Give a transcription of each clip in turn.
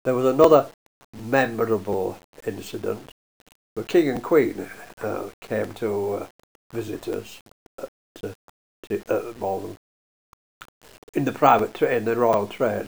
There was another memorable incident. The King and Queen came to visit us at Malvern in the private train, the Royal Train,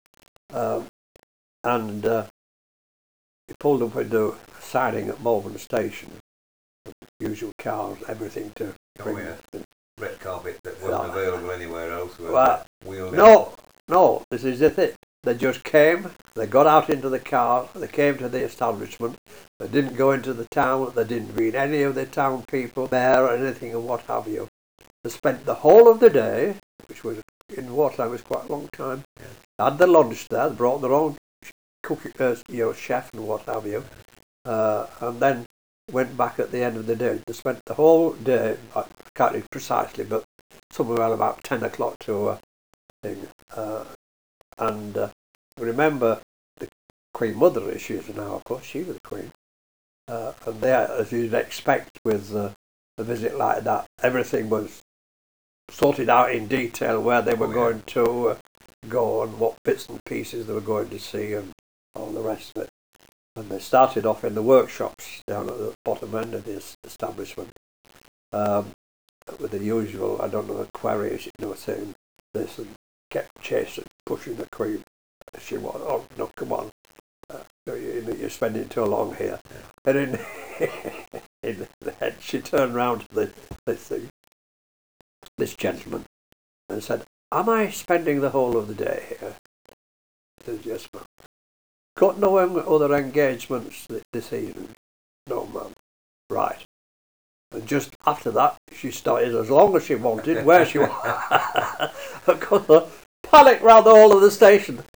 and we pulled up with the siding at Malvern Station. Usual cars, everything to bring. Red carpet that wasn't available anywhere else. No, this is the thing. They just came, they got out into the car, they came to the establishment, they didn't go into the town, they didn't meet any of the town people, mayor or anything and what have you. They spent the whole of the day, which was in wartime was quite a long time, had their lunch there, they brought their own cooking, chef and what have you, and then went back at the end of the day. They spent the whole day, I can't read precisely, but somewhere around about 10 o'clock to a thing. And remember the Queen Mother, as she is now, of course, she was the Queen. And there, as you'd expect with a visit like that, everything was sorted out in detail where they were going to go and what bits and pieces they were going to see and all the rest of it. And they started off in the workshops down at the bottom end of this establishment with the usual, I don't know, queries, saying this, and kept chasing, pushing the Queen. She was, oh no, come on, you're spending too long here. And in the head, she turned round to this gentleman and said, "Am I spending the whole of the day here?" He said, "Yes, ma'am." "Got no other engagements this evening?" "No, ma'am." "Right." And just after that, she started as long as she wanted, where she was. Of course, panic round the whole of the station.